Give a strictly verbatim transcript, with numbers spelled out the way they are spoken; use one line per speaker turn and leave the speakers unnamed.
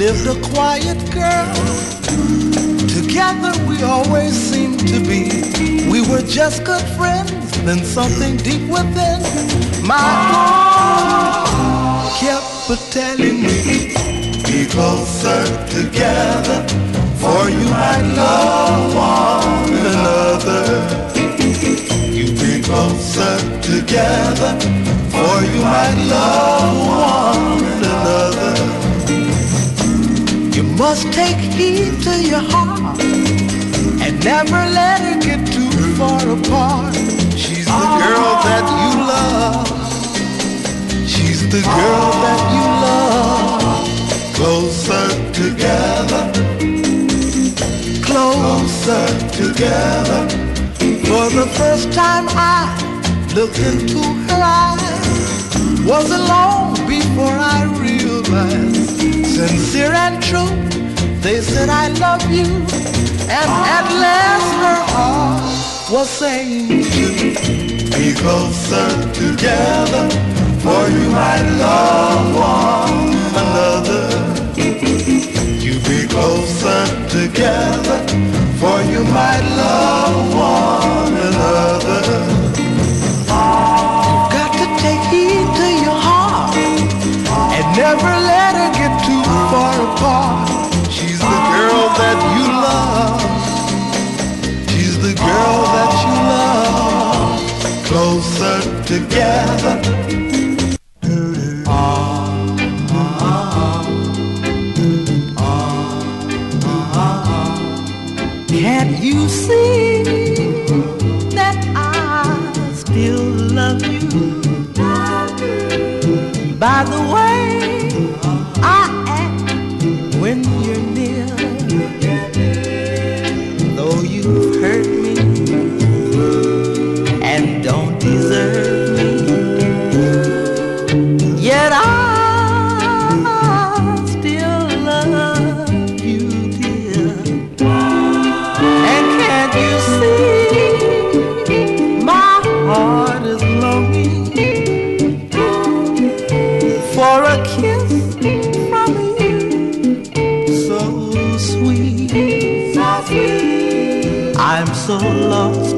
lived a quiet girl. Together we always seemed to be. We were just good friends, then something deep within my heart kept telling me, be closer together, for you might love one another. You be closer together, for you might love one another. You must take heed to your heart and never let her get too far apart. She's the girl that you love. She's the girl that you love. Closer together, closer together. For the first time I looked into her eyes, wasn't long before I realized, sincere and true, they said I love you. And at last her heart was saying to be closer together, for you might love one another. You be closer together, for you might love one another. You've got to take heed to your heart and never let her get too far apart. She's the girl that you love. She's the girl that you love. Closer together. Can't you see that I still love you? By the way I act when you're near, though you've hurt me and don't deserve me, yet I still love you, dear. And can't you see my heart is longing for a kiss from you, so sweet, so sweet. I'm so lost